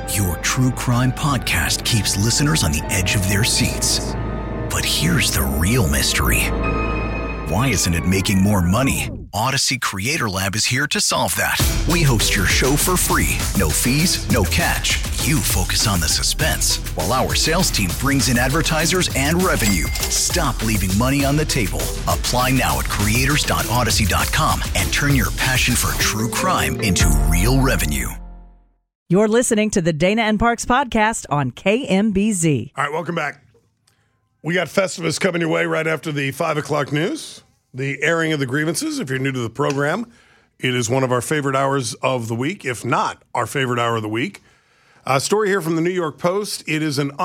Your true crime podcast keeps listeners on the edge of their seats. But here's the real mystery. Why isn't it making more money? Odyssey Creator Lab is here to solve that. We host your show for free. No fees, no catch. You focus on the suspense, while our sales team brings in advertisers and revenue. Stop leaving money on the table. Apply now at creators.odyssey.com and turn your passion for true crime into real revenue. You're listening to the Dana and Parks podcast on KMBZ. All right, welcome back. We got Festivus coming your way right after the 5 o'clock news. The airing of the grievances. If you're new to the program, it is one of our favorite hours of the week, if not our favorite hour of the week. A story here from the New York Post. It is an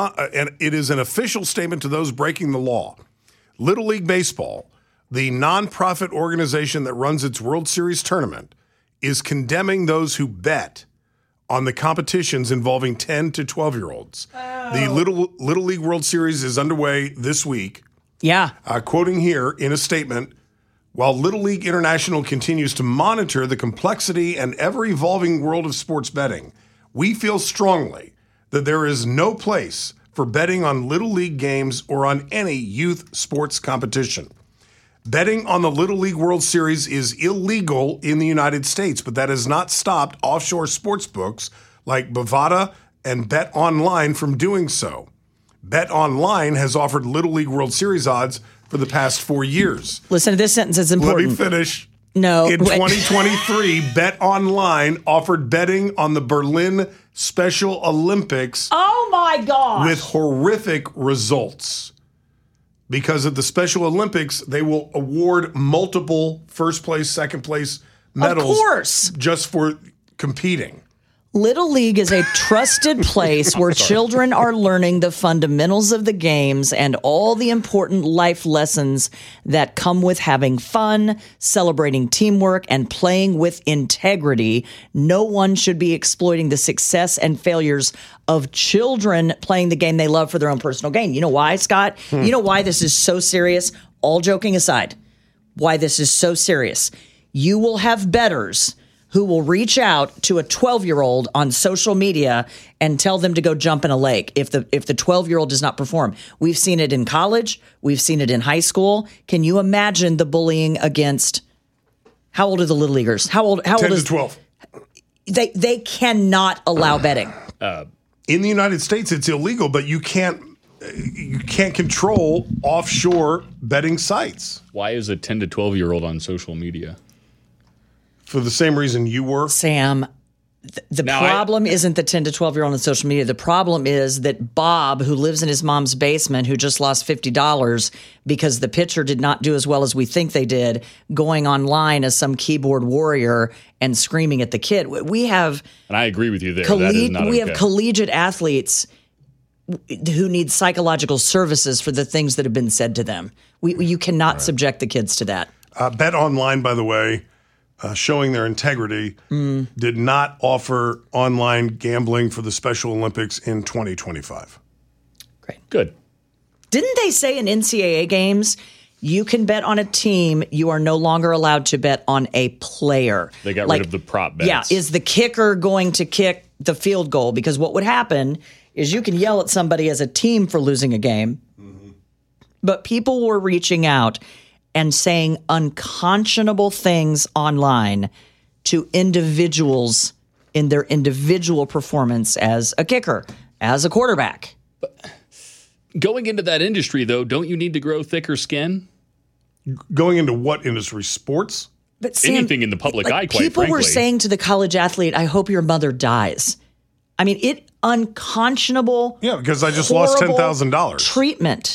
official statement to those breaking the law. Little League Baseball, the nonprofit organization that runs its World Series tournament, is condemning those who bet on the competitions involving 10 to 12-year-olds. Oh. The Little League World Series is underway this week. Yeah. Quoting here in a statement, while Little League International continues to monitor the complexity and ever-evolving world of sports betting, we feel strongly that there is no place for betting on Little League games or on any youth sports competition. Betting on the Little League World Series is illegal in the United States, but that has not stopped offshore sports books like Bovada and Bet Online from doing so. Bet Online has offered Little League World Series odds for the past 4 years. Listen to this sentence, it's important. Let me finish. No. In 2023, Bet Online offered betting on the Berlin Special Olympics. Oh my gosh. With horrific results. Because at the Special Olympics, they will award multiple first place, second place medals. Of course. Just for competing. Little League is a trusted place where children are learning the fundamentals of the games and all the important life lessons that come with having fun, celebrating teamwork, and playing with integrity. No one should be exploiting the success and failures of children playing the game they love for their own personal gain. You know why, Scott? You know why this is so serious? All joking aside, why this is so serious. You will have bettors who will reach out to a 12-year-old on social media and tell them to go jump in a lake if the 12-year-old does not perform. We've seen it in college. We've seen it in high school. Can you imagine the bullying against, how old are the Little Leaguers? How old 10 is to 12. They cannot allow betting. In the United States, it's illegal, but you can't control offshore betting sites. Why is a 10 to 12-year-old on social media? For the same reason you were? Sam, the problem isn't the 10 to 12-year-old on social media. The problem is that Bob, who lives in his mom's basement, who just lost $50 because the pitcher did not do as well as we think they did, going online as some keyboard warrior and screaming at the kid. We have... And I agree with you there. That is not okay. We have collegiate athletes who need psychological services for the things that have been said to them. You cannot subject the kids to that. Bet Online, by the way, showing their integrity, did not offer online gambling for the Special Olympics in 2025. Great. Good. Didn't they say in NCAA games, you can bet on a team, you are no longer allowed to bet on a player? They got rid of the prop bets. Yeah, is the kicker going to kick the field goal? Because what would happen is you can yell at somebody as a team for losing a game, but people were reaching out and saying unconscionable things online to individuals in their individual performance as a kicker, as a quarterback. But going into that industry, though, don't you need to grow thicker skin? Going into what industry? Sports? But Sam, anything in the public eye, quite people frankly. Were saying to the college athlete, I hope your mother dies. I mean, it unconscionable. Yeah, because I just lost $10,000. Treatment.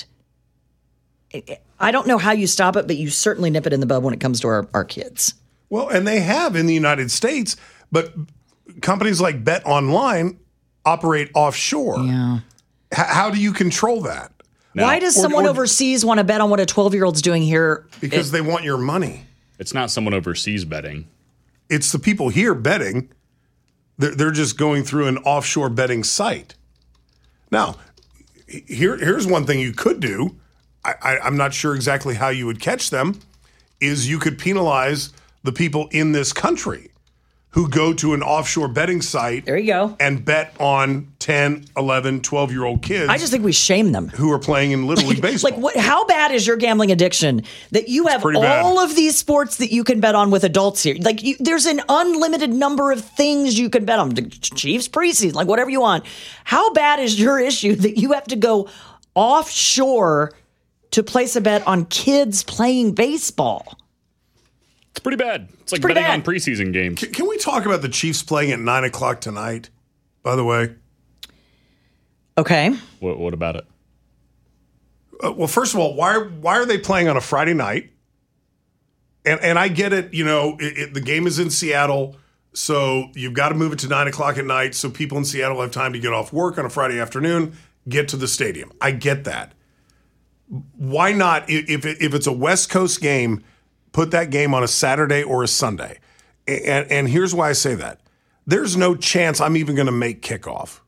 I don't know how you stop it, but you certainly nip it in the bud when it comes to our kids. Well, and they have in the United States, but companies like Bet Online operate offshore. Yeah. How do you control that? Now, why does someone overseas want to bet on what a 12-year-old's doing here? Because they want your money. It's not someone overseas betting. It's the people here betting. They're just going through an offshore betting site. Now, here's one thing you could do. I'm not sure exactly how you would catch them, is you could penalize the people in this country who go to an offshore betting site There you go. and bet on 10, 11, 12-year-old kids. I just think we shame them. Who are playing in Little League Baseball. How bad is your gambling addiction that you have pretty bad. all of these sports that you can bet on with adults here? There's an unlimited number of things you can bet on. The Chiefs preseason, whatever you want. How bad is your issue that you have to go offshore to place a bet on kids playing baseball? It's pretty bad. It's like pretty betting bad. on preseason games. Can we talk about the Chiefs playing at 9 o'clock tonight, by the way? Okay. What about it? Well, first of all, why are they playing on a Friday night? And I get it, the game is in Seattle, so you've got to move it to 9 o'clock at night so people in Seattle have time to get off work on a Friday afternoon, get to the stadium. I get that. Why not, if it's a West Coast game, put that game on a Saturday or a Sunday? And here's why I say that. There's no chance I'm even going to make kickoff.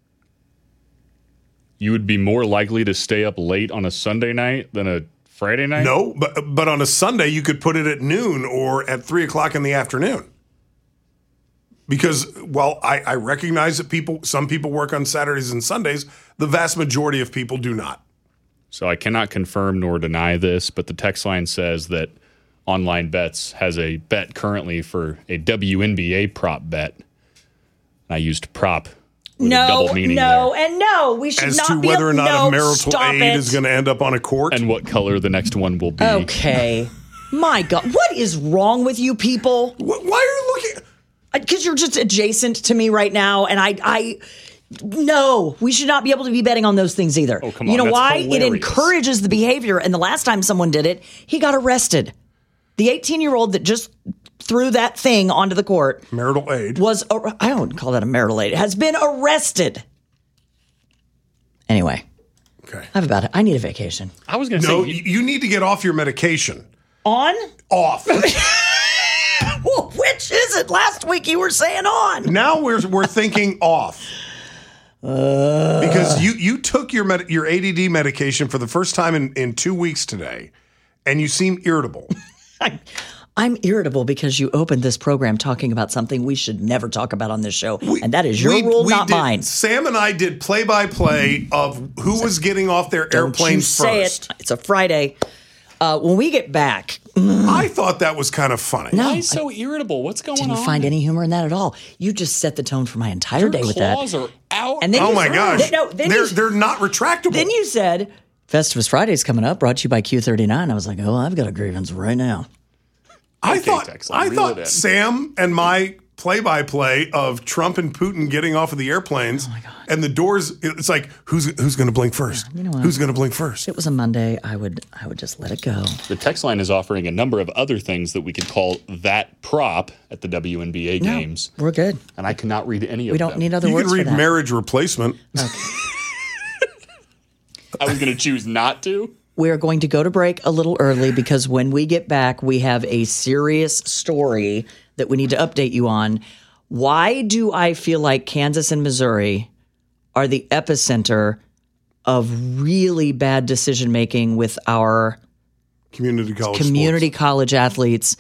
You would be more likely to stay up late on a Sunday night than a Friday night? No, but on a Sunday, you could put it at noon or at 3 o'clock in the afternoon. Because while I recognize that some people work on Saturdays and Sundays, the vast majority of people do not. So I cannot confirm nor deny this, but the text line says that Online Bets has a bet currently for a WNBA prop bet. I used prop with a double meaning there. And no. We should As not to be whether or not a marital stop aid it. is going to end up on a court. And what color the next one will be. Okay. My God. What is wrong with you people? Why are you looking? Because you're just adjacent to me right now, and no, we should not be able to be betting on those things either. Oh, come on, you know that's why? hilarious. It encourages the behavior, and the last time someone did it, he got arrested. The 18-year-old that just threw that thing onto the court Marital aid. I don't call that a marital aid, has been arrested. Anyway, Okay. enough about it. I need a vacation. I was going to No, say, you need to get off your medication. On? Off. Well, which is it? Last week you were saying on. Now we're thinking off. Because you took your ADD medication for the first time in 2 weeks today, and you seem irritable. I'm irritable because you opened this program talking about something we should never talk about on this show, and that is your rule, not mine. Sam and I did play-by-play of who was getting off their airplane you say first. It's a Friday. When we get back, I thought that was kind of funny. No. why are you so irritable? What's going on? didn't find any humor in that at all. You just set the tone for my entire Your day with that. claws are out. And then Oh you my said- gosh. then they're not retractable. Then you said Festivus Friday's coming up, brought to you by Q39. I was like, oh, I've got a grievance right now. I Okay, thought Texan, reel it in. Sam and my play-by-play of Trump and Putin getting off of the airplanes and the doors. It's like who's going to blink first? you know what? Who's going to blink first? If it was a Monday, I would just let it go. The text line is offering a number of other things that we could call that prop at the WNBA games. We're good. And I cannot read any of We them. don't need other You words can for read that. marriage replacement. I was going to choose not to. We are going to go to break a little early because when we get back, we have a serious story that we need to update you on. Why do I feel like Kansas and Missouri are the epicenter of really bad decision making with our Community college athletes?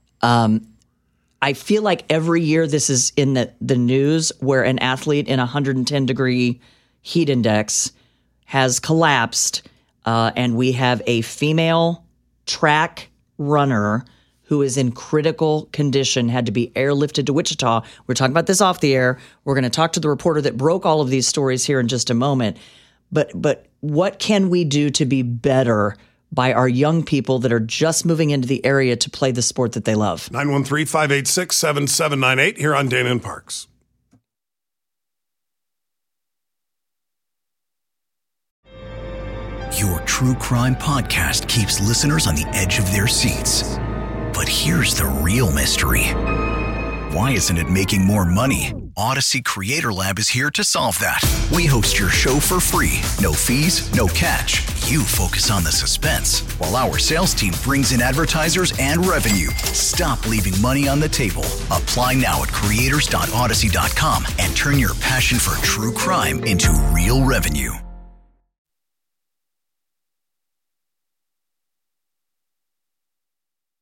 I feel like every year this is in the news where an athlete in 110-degree heat index has collapsed. And we have a female track runner who is in critical condition, had to be airlifted to Wichita. We're talking about this off the air. We're going to talk to the reporter that broke all of these stories here in just a moment. But what can we do to be better by our young people that are just moving into the area to play the sport that they love? 913-586-7798 here on Dana and Parks. Your true crime podcast keeps listeners on the edge of their seats. But here's the real mystery. Why isn't it making more money? Odyssey Creator Lab is here to solve that. We host your show for free. No fees, no catch. You focus on the suspense, while our sales team brings in advertisers and revenue. Stop leaving money on the table. Apply now at creators.odyssey.com and turn your passion for true crime into real revenue.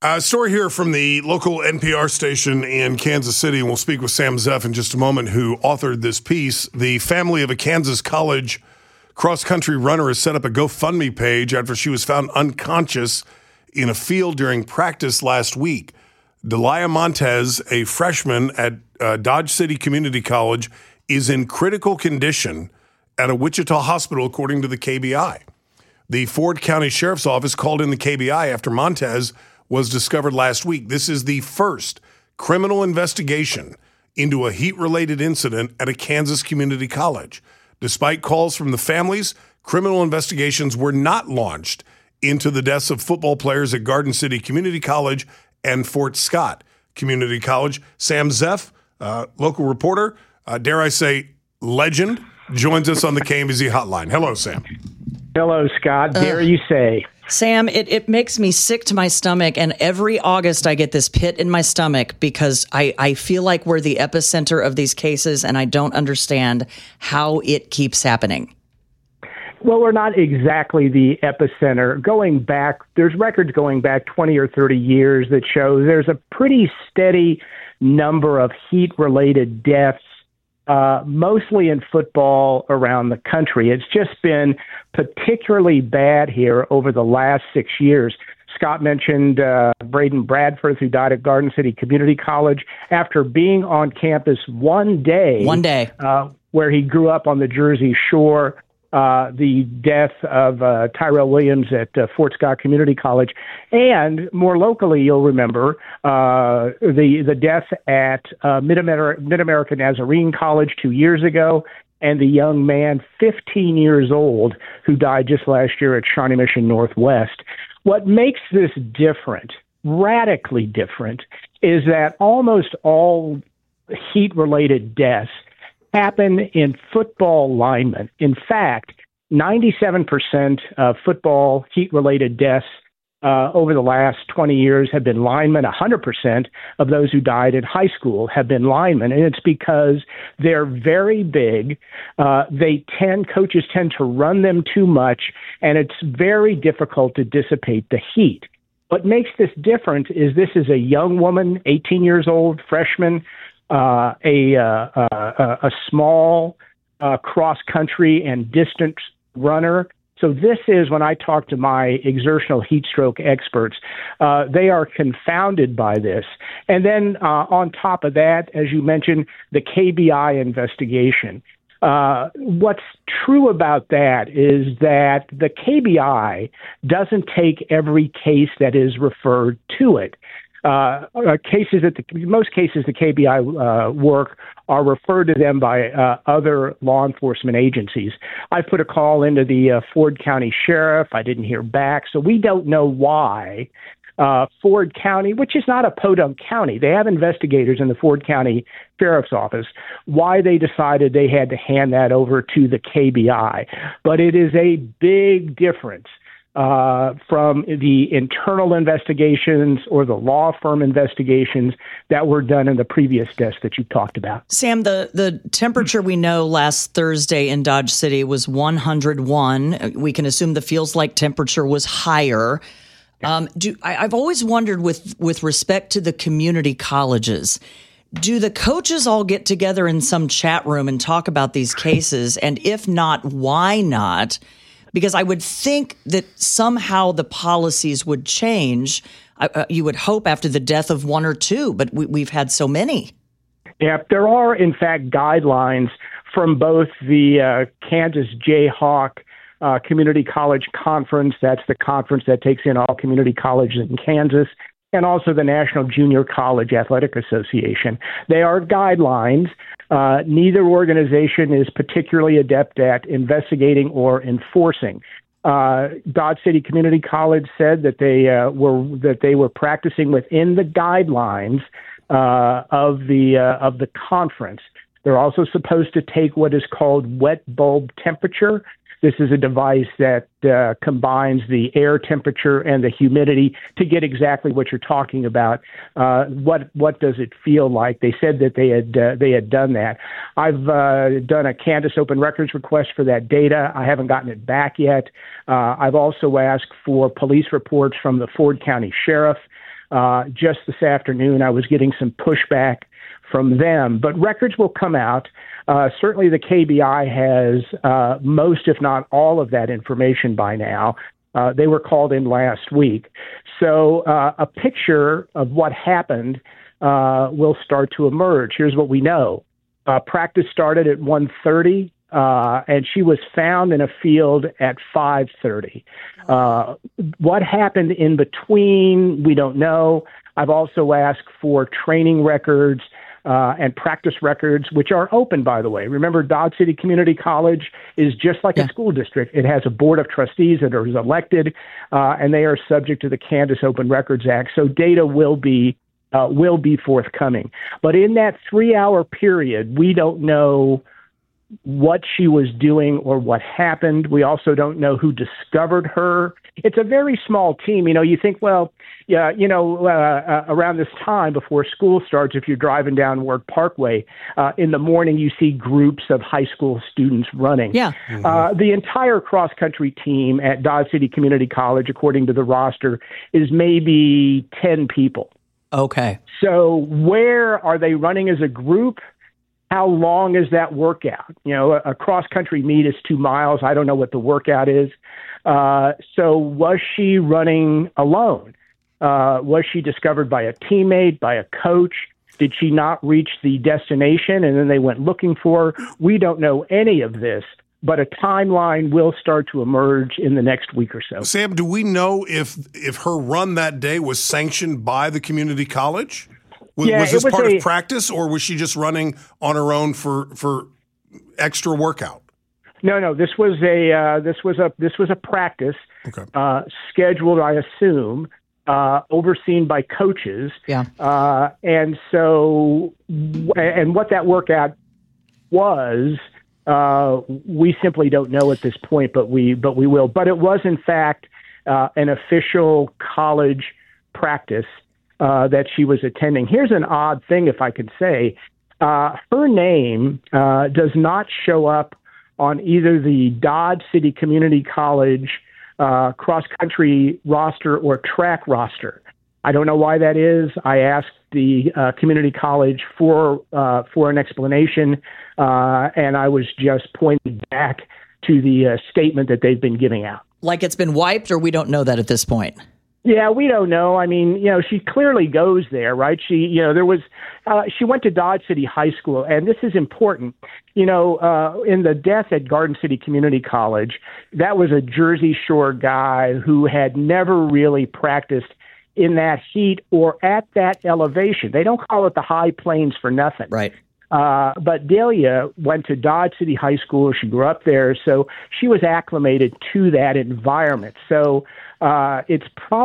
Story here from the local NPR station in Kansas City, and we'll speak with Sam Zeff in just a moment, who authored this piece. The family of a Kansas college cross-country runner has set up a GoFundMe page after she was found unconscious in a field during practice last week. Delia Montez, a freshman at Dodge City Community College, is in critical condition at a Wichita hospital, according to the KBI. The Ford County Sheriff's Office called in the KBI after Montez was discovered last week. This is the first criminal investigation into a heat-related incident at a Kansas community college. Despite calls from the families, criminal investigations were not launched into the deaths of football players at Garden City Community College and Fort Scott Community College. Sam Zeff, local reporter, dare I say legend, joins us on the KMBZ hotline. Hello, Sam. Hello, Scott. Dare you say? Sam, it makes me sick to my stomach, and every August I get this pit in my stomach because I feel like we're the epicenter of these cases, and I don't understand how it keeps happening. Well, we're not exactly the epicenter. Going back, there's records going back 20 or 30 years that show there's a pretty steady number of heat-related deaths, mostly in football around the country. It's just been particularly bad here over the last 6 years. Scott mentioned Braden Bradford, who died at Garden City Community College after being on campus one day, where he grew up on the Jersey Shore. The death of Tyrell Williams at Fort Scott Community College, and more locally, you'll remember the death at Mid-America Nazarene College 2 years ago, and the young man, 15 years old, who died just last year at Shawnee Mission Northwest. What makes this different, radically different, is that almost all heat-related deaths happen in football linemen. In fact, 97% of football heat-related deaths over the last 20 years have been linemen. 100% of those who died in high school have been linemen, and it's because they're very big. Coaches tend to run them too much, and it's very difficult to dissipate the heat. What makes this different is this is a young woman, 18 years old, freshman, a small cross-country and distance runner. So this is, when I talk to my exertional heat stroke experts, they are confounded by this. And then on top of that, as you mentioned, the KBI investigation. What's true about that is that the KBI doesn't take every case that is referred to it. Most cases the KBI work are referred to them by other law enforcement agencies. I put a call into the Ford County Sheriff. I didn't hear back, so we don't know why Ford County, which is not a podunk county, they have investigators in the Ford County Sheriff's Office, why they decided they had to hand that over to the KBI. But it is a big difference from the internal investigations or the law firm investigations that were done in the previous deaths that you talked about. Sam, the temperature we know last Thursday in Dodge City was 101. We can assume the feels like temperature was higher. I've always wondered with respect to the community colleges, do the coaches all get together in some chat room and talk about these cases? And if not, why not? Because I would think that somehow the policies would change. You would hope after the death of one or two, but we've had so many. Yeah, there are, in fact, guidelines from both the Kansas Jayhawk Community College Conference. That's the conference that takes in all community colleges in Kansas, and also the National Junior College Athletic Association. They are guidelines. Neither organization is particularly adept at investigating or enforcing. Dodge City Community College said that they were practicing within the guidelines of the conference. They're also supposed to take what is called wet bulb temperature. This is a device that combines the air temperature and the humidity to get exactly what you're talking about. What does it feel like? They said that they had done that. I've done a Kansas Open Records request for that data. I haven't gotten it back yet. I've also asked for police reports from the Ford County Sheriff. just this afternoon. I was getting some pushback from them, but records will come out. Certainly the KBI has most, if not all, of that information by now. They were called in last week. So a picture of what happened will start to emerge. Here's what we know. Practice started at 1:30, and she was found in a field at 5:30. What happened in between, we don't know. I've also asked for training records and practice records, which are open, by the way. Remember, Dodge City Community College is just like a school district. It has a board of trustees that are elected, and they are subject to the Kansas Open Records Act. So data will be forthcoming. But in that 3-hour period, we don't know what she was doing or what happened. We also don't know who discovered her. It's a very small team. You think, well, yeah, around this time before school starts, if you're driving down Ward Parkway, in the morning, you see groups of high school students running. Yeah. The entire cross-country team at Dodge City Community College, according to the roster, is maybe 10 people. Okay. So where are they running as a group? How long is that workout? A cross-country meet is 2 miles. I don't know what the workout is. So was she running alone? Was she discovered by a teammate, by a coach? Did she not reach the destination and then they went looking for her? We don't know any of this, but a timeline will start to emerge in the next week or so. Sam, do we know if her run that day was sanctioned by the community college? Was this part of practice, or was she just running on her own for extra workout? No. This was a practice scheduled, I assume, overseen by coaches. Yeah. And what that workout was, we simply don't know at this point, but we will. But it was in fact an official college practice that she was attending. Here's an odd thing, if I could say. Her name does not show up on either the Dodge City Community College cross-country roster or track roster. I don't know why that is. I asked the community college for an explanation, and I was just pointed back to the statement that they've been giving out. Like it's been wiped, or we don't know that at this point? Yeah, we don't know. I mean, she clearly goes there, right? She went to Dodge City High School, and this is important. In the death at Garden City Community College, that was a Jersey Shore guy who had never really practiced in that heat or at that elevation. They don't call it the high plains for nothing. Right. But Delia went to Dodge City High School. She grew up there, so she was acclimated to that environment. So it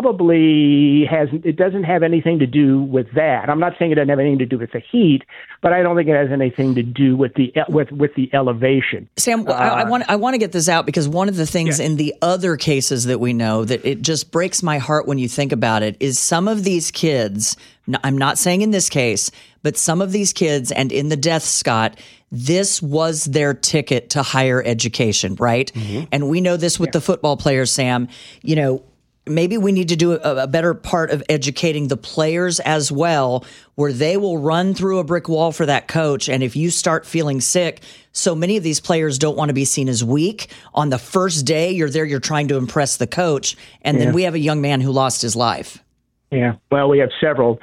doesn't have anything to do with that. I'm not saying it doesn't have anything to do with the heat, but I don't think it has anything to do with the elevation. Sam, I want to get this out because one of the things in the other cases that we know that it just breaks my heart when you think about it is some of these kids. I'm not saying in this case, but some of these kids, and in the death, Scott, this was their ticket to higher education, right? Mm-hmm. And we know this with the football players, Sam. Maybe we need to do a better part of educating the players as well, where they will run through a brick wall for that coach. And if you start feeling sick, so many of these players don't want to be seen as weak. On the first day you're there, you're trying to impress the coach. And then we have a young man who lost his life. Yeah, well, we have several.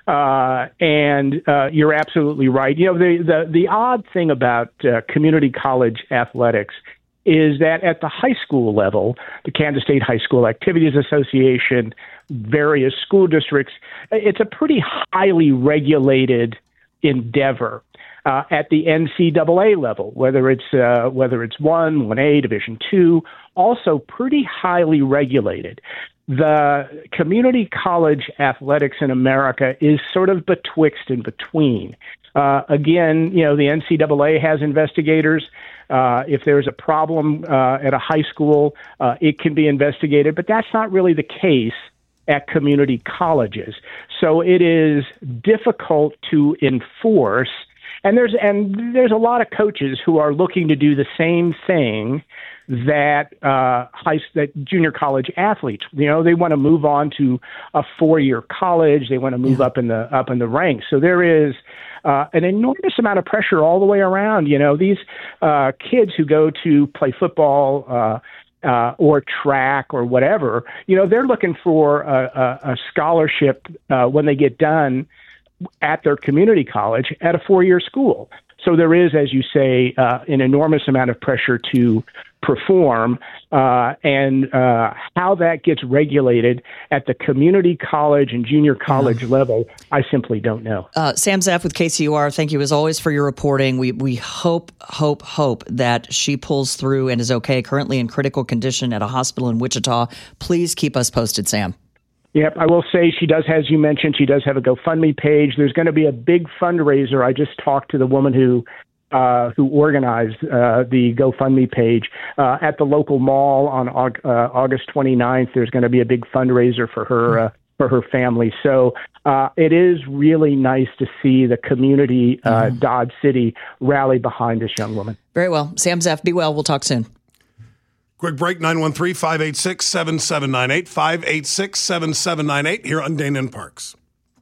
And you're absolutely right. The odd thing about community college athletics is that at the high school level, the Kansas State High School Activities Association, various school districts, it's a pretty highly regulated endeavor. At the NCAA level, whether it's 1A, Division II, also pretty highly regulated. The community college athletics in America is sort of betwixt and between. Again, the NCAA has investigators. If there's a problem at a high school, it can be investigated, but that's not really the case at community colleges. So it is difficult to enforce. there's a lot of coaches who are looking to do the same thing that that junior college athletes. They want to move on to a 4-year college. They want to move up in the ranks. So there is an enormous amount of pressure all the way around. These kids who go to play football or track or whatever, they're looking for a scholarship when they get done at their community college at a 4-year school. So there is, as you say, an enormous amount of pressure to perform, and how that gets regulated at the community college and junior college level, I simply don't know. Sam Zaff with KCUR, thank you as always for your reporting. We hope that she pulls through and is okay, currently in critical condition at a hospital in Wichita. Please keep us posted, Sam. Yep, I will say she does, as you mentioned, she does have a GoFundMe page. There's going to be a big fundraiser. I just talked to the woman who organized the GoFundMe page at the local mall on August 29th. There's going to be a big fundraiser for her family. So it is really nice to see the community, Dodge City, rally behind this young woman. Very well. Sam Zaff, be well. We'll talk soon. Quick break, 913-586-7798, 586-7798 here on Dana and Parks.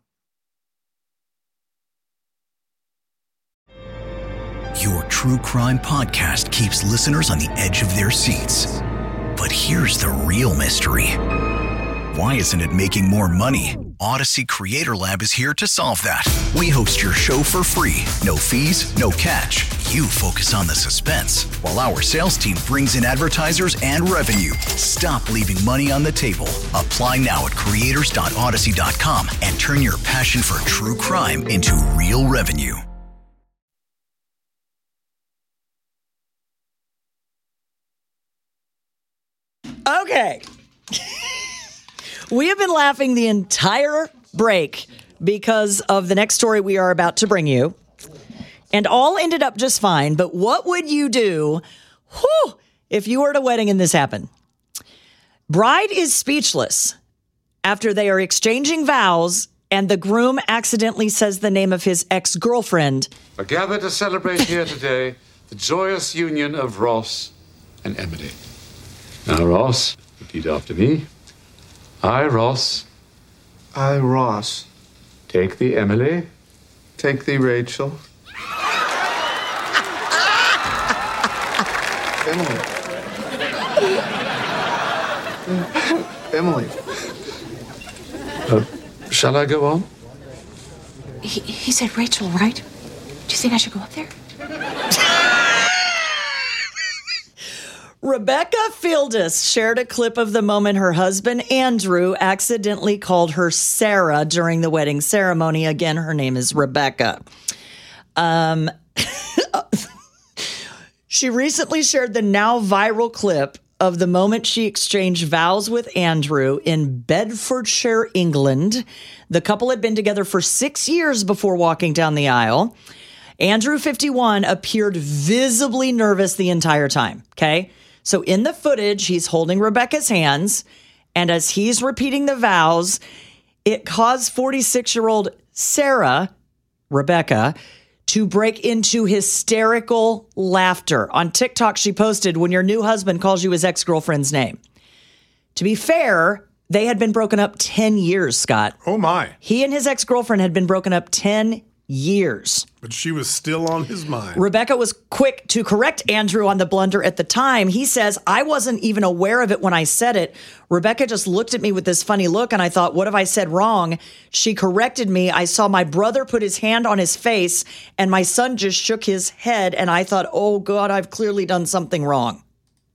Your true crime podcast keeps listeners on the edge of their seats. But here's the real mystery. Why isn't it making more money? Odyssey Creator Lab is here to solve that. We host your show for free. No fees, no catch. You focus on the suspense, while our sales team brings in advertisers and revenue. Stop leaving money on the table. Apply now at creators.odyssey.com and turn your passion for true crime into real revenue. Okay. We have been laughing the entire break because of the next story we are about to bring you. And all ended up just fine. But what would you do if you were at a wedding and this happened? Bride is speechless after they are exchanging vows and the groom accidentally says the name of his ex-girlfriend. Are gathered to celebrate here today the joyous union of Ross and Emily. Now, Ross, repeat after me. I, Ross. I, Ross. Take thee, Emily. Take thee, Rachel. Emily. Emily. Shall I go on? He said Rachel, right? Do you think I should go up there? Rebecca Fieldis shared a clip of the moment her husband, Andrew, accidentally called her Sarah during the wedding ceremony. Again, her name is Rebecca. She recently shared the now viral clip of the moment she exchanged vows with Andrew in Bedfordshire, England. The couple had been together for 6 years before walking down the aisle. Andrew, 51, appeared visibly nervous the entire time, okay? So in the footage, he's holding Rebecca's hands, and as he's repeating the vows, it caused 46-year-old Sarah, Rebecca, to break into hysterical laughter. On TikTok, she posted, "When your new husband calls you his ex-girlfriend's name." To be fair, they had been broken up 10 years, Scott. Oh, my. He and his ex-girlfriend had been broken up 10 years. But she was still on his mind. Rebecca was quick to correct Andrew on the blunder at the time. He says, "I wasn't even aware of it when I said it. Rebecca just looked at me with this funny look, and I thought, what have I said wrong? She corrected me. I saw my brother put his hand on his face, and my son just shook his head, and I thought, oh, God, I've clearly done something wrong."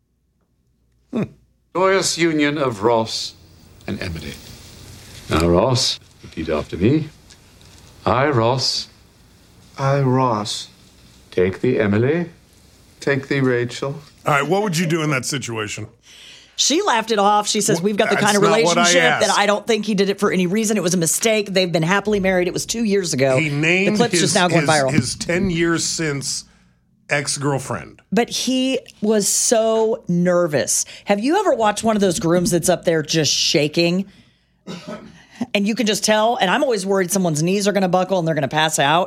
Joyous union of Ross and Emily. Now, Ross, repeat after me. I, Ross. I, Ross. Take thee, Emily. Take thee, Rachel. All right, what would you do in that situation? She laughed it off. She says, we've got the kind of relationship that I don't think he did it for any reason. It was a mistake. They've been happily married. It was 2 years ago. He named the clip's just now going viral. His 10 years since ex-girlfriend. But he was so nervous. Have you ever watched one of those grooms that's up there just shaking? And you can just tell. And I'm always worried someone's knees are going to buckle and they're going to pass out.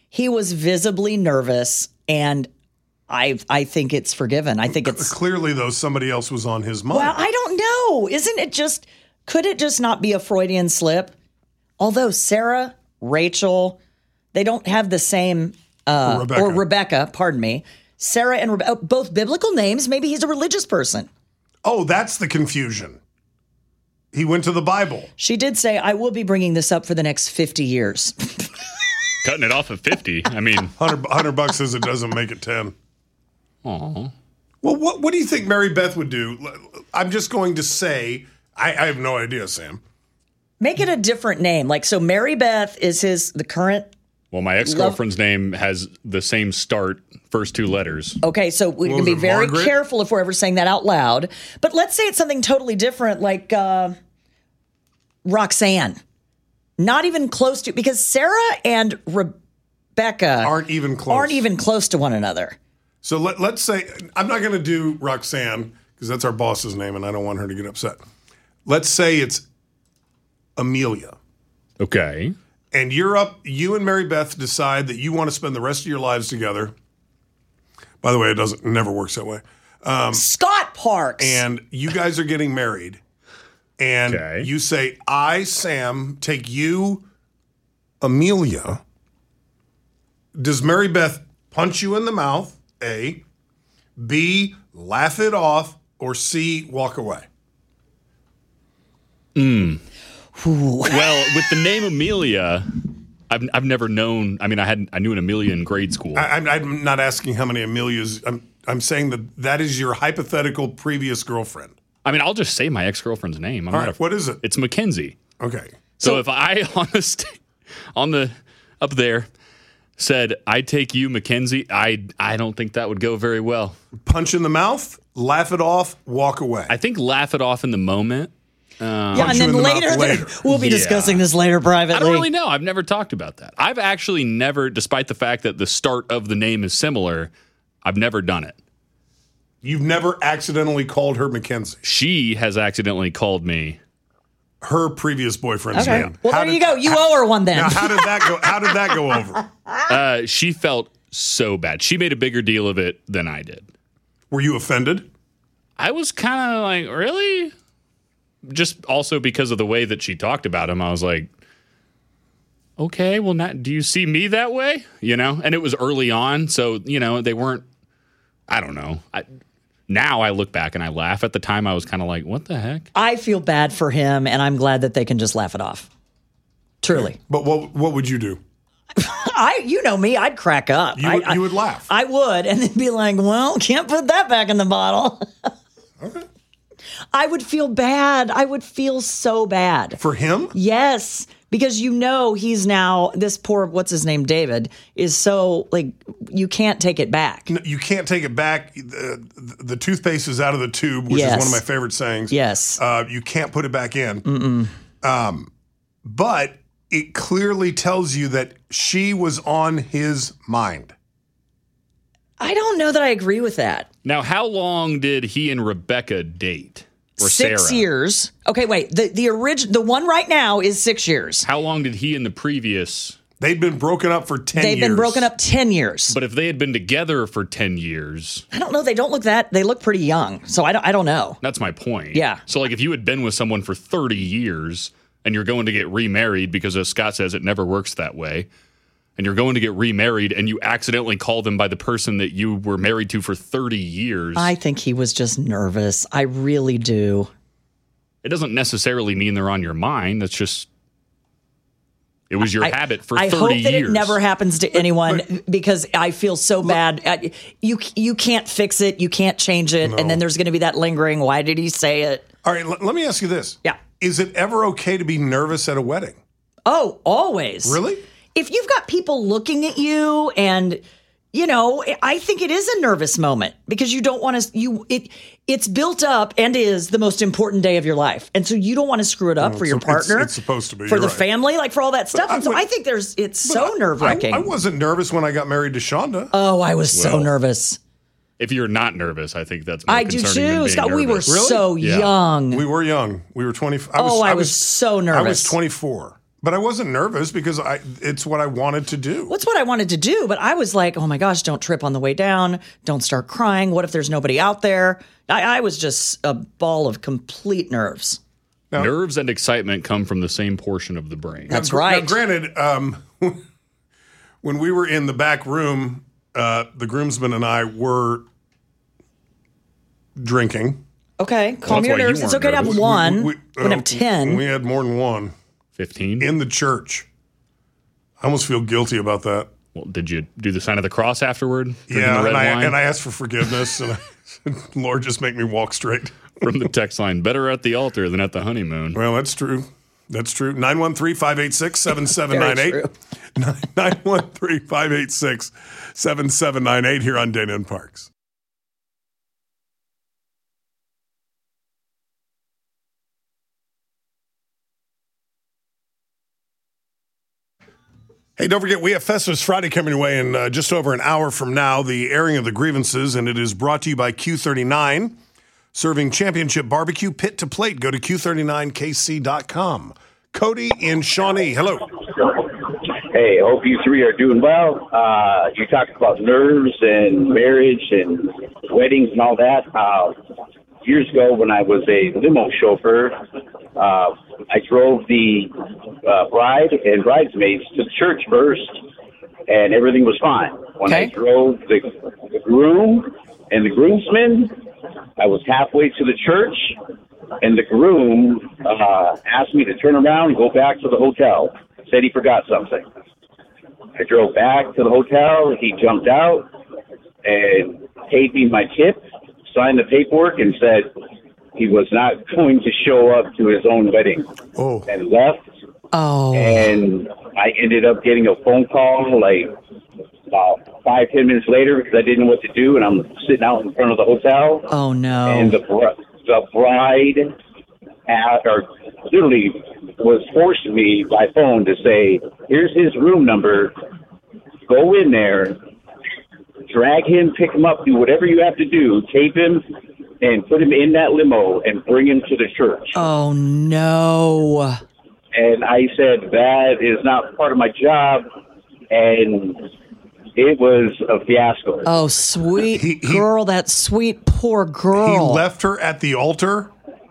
He was visibly nervous, and I think it's forgiven. I think it's clearly, though, somebody else was on his mind. Well, I don't know. Could it just not be a Freudian slip? Although Sarah, Rachel, they don't have the same, or Rebecca, pardon me. Sarah and Rebecca, both biblical names. Maybe he's a religious person. Oh, that's the confusion. He went to the Bible. She did say, I will be bringing this up for the next 50 years. Cutting it off at 50. I mean, $100 says it doesn't make it 10. Aw. Well, what do you think Mary Beth would do? I'm just going to say, I have no idea, Sam. Make it a different name. So Mary Beth is the current. Well, my ex-girlfriend's name has the same start, first two letters. Okay, so we can be very careful if we're ever saying that out loud. But let's say it's something totally different, like Roxanne. Not even close to, because Sarah and Rebecca aren't even close to one another. So let's say, I'm not going to do Roxanne because that's our boss's name and I don't want her to get upset. Let's say it's Amelia. Okay. And you and Mary Beth decide that you want to spend the rest of your lives together. By the way, it never works that way. Scott Parks. And you guys are getting married. And you say, I, Sam, take you, Amelia. Does Mary Beth punch you in the mouth, A, B, laugh it off, or C, walk away? Well, with the name Amelia, I've never known. I mean, I knew an Amelia in grade school. I'm not asking how many Amelias. I'm saying that is your hypothetical previous girlfriend. I mean, I'll just say my ex-girlfriend's name. What is it? It's Mackenzie. Okay. So if I on the up there said I take you, Mackenzie, I don't think that would go very well. Punch in the mouth, laugh it off, walk away. I think laugh it off in the moment. And then later. We'll be discussing this later privately. I don't really know. I've never talked about that. I've actually never, despite the fact that the start of the name is similar, I've never done it. You've never accidentally called her Mackenzie? She has accidentally called me her previous boyfriend's name. Well, there you go. You owe her one then. Now, how did that go over? She felt so bad. She made a bigger deal of it than I did. Were you offended? I was kind of like, really? Just also because of the way that she talked about him, I was like, okay, well, do you see me that way? And it was early on, so, they weren't, I don't know. Now I look back and I laugh. At the time, I was kind of like, what the heck? I feel bad for him, and I'm glad that they can just laugh it off. Truly. But what would you do? You know me, I'd crack up. You would laugh. I would, and then be like, well, can't put that back in the bottle. Okay. I would feel bad. I would feel so bad. For him? Yes. Because he's now, this poor, what's his name, David, is so, you can't take it back. No, you can't take it back. The toothpaste is out of the tube, which is one of my favorite sayings. Yes. You can't put it back in. But it clearly tells you that she was on his mind. I don't know that I agree with that. Now, how long did he and Rebecca date? Or 6 Sarah? years. Okay, wait. The one right now is 6 years. How long did he and the previous? They'd been broken up for 10 years. They've been broken up 10 years. But if they had been together for 10 years. I don't know. They don't look they look pretty young. So I don't know. That's my point. Yeah. So if you had been with someone for 30 years and you're going to get remarried, because as Scott says, it never works that way. And you're going to get remarried and you accidentally call them by the person that you were married to for 30 years. I think he was just nervous. I really do. It doesn't necessarily mean they're on your mind. That's just, it was your habit for 30 years. I hope that it never happens to anyone because I feel so bad. You can't fix it. You can't change it. No. And then there's going to be that lingering, why did he say it? All right, let me ask you this. Yeah. Is it ever okay to be nervous at a wedding? Oh, always. Really? If you've got people looking at you and, I think it is a nervous moment because you don't want to, it's built up and is the most important day of your life. And so you don't want to screw it up for your partner. It's supposed to be. For the family, for all that stuff. And so I think it's so nerve-wracking. I wasn't nervous when I got married to Shonda. Oh, I was so nervous. If you're not nervous, I think that's more I do concerning too, Scott. Nervous. We were so young. We were young. We were 20. I was so nervous. I was 24. But I wasn't nervous because it's what I wanted to do. What's what I wanted to do? But I was like, oh my gosh, don't trip on the way down. Don't start crying. What if there's nobody out there? I was just a ball of complete nerves. Now, nerves and excitement come from the same portion of the brain. That's right. Now, granted, when we were in the back room, the groomsmen and I were drinking. Okay, calm that's your why you nerves. It's weren't okay to have nervous. one. We have 10. We had more than one. 15? In the church. I almost feel guilty about that. Well, did you do the sign of the cross afterward? Yeah, and I asked for forgiveness, and I said, Lord, just make me walk straight. From the text line, better at the altar than at the honeymoon. Well, that's true. That's true. 913-586-7798. 913-586-7798 here on Dana and Parks. Hey, don't forget, we have Festivus Friday coming your way in just over an hour from now, the airing of the grievances, and it is brought to you by Q39, serving championship barbecue pit to plate. Go to Q39KC.com. Cody in Shawnee, hello. Hey, hope you three are doing well. You talked about nerves and marriage and weddings and all that. Years ago when I was a limo chauffeur, I drove the bride and bridesmaids to the church first, and everything was fine. When I drove the groom and the groomsmen, I was halfway to the church, and the groom asked me to turn around and go back to the hotel. Said he forgot something. I drove back to the hotel. He jumped out and paid me my tip, signed the paperwork, and said he was not going to show up to his own wedding, and left. Oh. And I ended up getting a phone call like 5-10 minutes later because I didn't know what to do, and I'm sitting out in front of the hotel. Oh, no. And the bride literally was forcing me by phone to say, here's his room number, go in there, drag him, pick him up, do whatever you have to do, tape him, and put him in that limo and bring him to the church. Oh, no. And I said, that is not part of my job, and it was a fiasco. Oh, sweet girl, that sweet poor girl. He left her at the altar?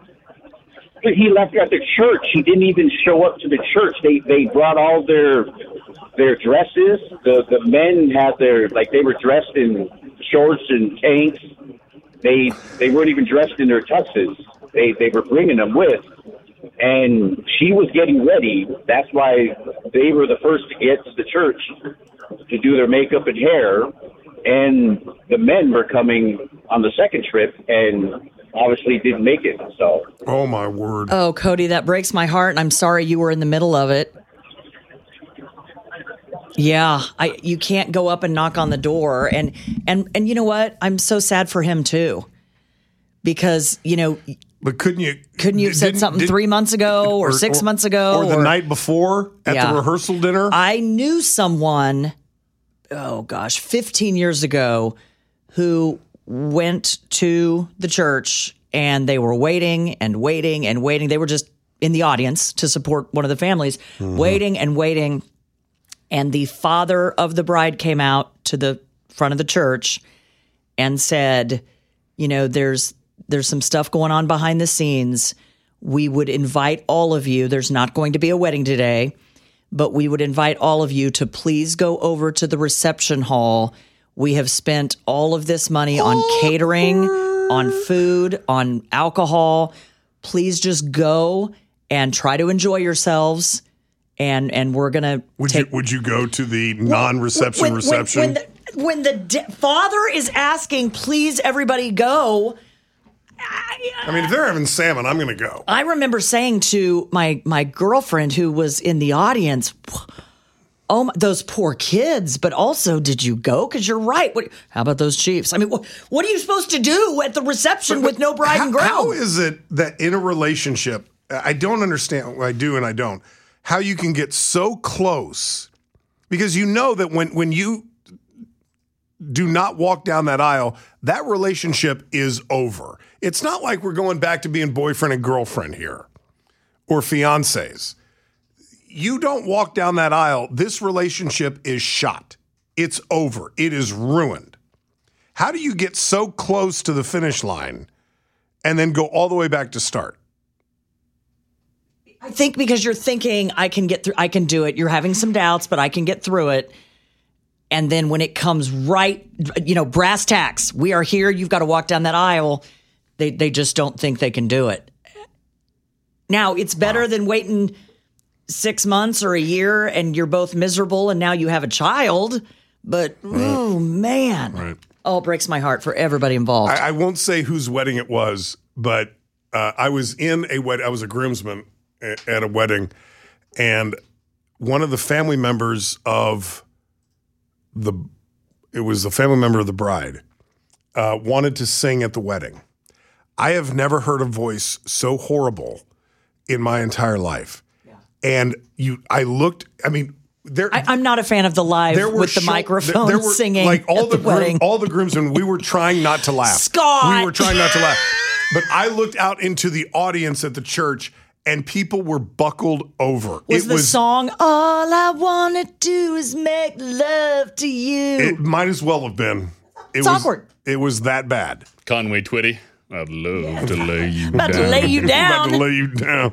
He left her at the church. He didn't even show up to the church. They brought all their dresses. The men had they were dressed in shorts and tanks. They weren't even dressed in their tuxes. They were bringing them with. And she was getting ready. That's why they were the first to get to the church to do their makeup and hair. And the men were coming on the second trip and obviously didn't make it. So. Oh, my word. Oh, Cody, that breaks my heart, and I'm sorry you were in the middle of it. Yeah, you can't go up and knock on the door. And you know what? I'm so sad for him, too. Because, But couldn't you have said something 3 months ago or 6 months ago? Or the night before at the rehearsal dinner? I knew someone, 15 years ago, who went to the church and they were waiting and waiting and waiting. They were just in the audience to support one of the families, waiting and waiting. And the father of the bride came out to the front of the church and said, there's some stuff going on behind the scenes. We would invite all of you. There's not going to be a wedding today, but we would invite all of you to please go over to the reception hall. We have spent all of this money on catering, on food, on alcohol. Please just go and try to enjoy yourselves. And we're gonna. Would you go to the non-reception reception? When the father is asking, please, everybody go. I mean, if they're having salmon, I'm going to go. I remember saying to my girlfriend who was in the audience, "Oh, those poor kids!" But also, did you go? Because you're right. How about those Chiefs? I mean, what are you supposed to do at the reception with no bride and groom? How is it that in a relationship, I don't understand. I do and I don't. How you can get so close, because you know that when you do not walk down that aisle, that relationship is over. It's not like we're going back to being boyfriend and girlfriend here or fiancés. you don't walk down that aisle, this relationship is shot. It's over. It is ruined. How do you get so close to the finish line and then go all the way back to start? I think because you're thinking, I can get through, I can do it. You're having some doubts, but I can get through it. And then when it comes right, brass tacks, we are here, you've got to walk down that aisle. They just don't think they can do it. Now, it's better than waiting 6 months or a year and you're both miserable and now you have a child. But, oh, man. Right. Oh, it breaks my heart for everybody involved. I won't say whose wedding it was, but I was in a wedding. I was a groomsman at a wedding, and one of the family members of the family member of the bride wanted to sing at the wedding. I have never heard a voice so horrible in my entire life. Yeah. And I'm not a fan of the live with the microphone singing like all at the wedding. All the groomsmen, we were trying not to laugh. Scott! We were trying not to laugh. But I looked out into the audience at the church, and people were buckled over. Was the song, All I Want to Do Is Make Love to You? It might as well have been. It's awkward. It was that bad. Conway Twitty, I'd love to lay you About down. to lay you down. About to lay you down.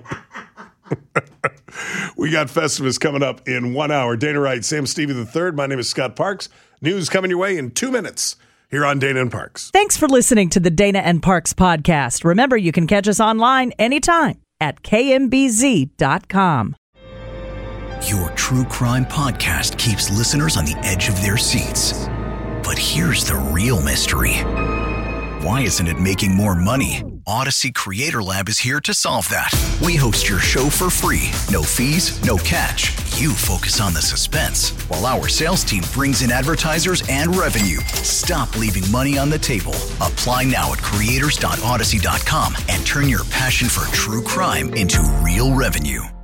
We got Festivus coming up in 1 hour. Dana Wright, Sam Stevie III. My name is Scott Parks. News coming your way in 2 minutes here on Dana and Parks. Thanks for listening to the Dana and Parks podcast. Remember, you can catch us online anytime at kmbz.com. Your true crime podcast keeps listeners on the edge of their seats. But here's the real mystery. Why isn't it making more money? Odyssey Creator Lab is here to solve that. We host your show for free. No fees, no catch. You focus on the suspense, while our sales team brings in advertisers and revenue. Stop leaving money on the table. Apply now at creators.odyssey.com and turn your passion for true crime into real revenue.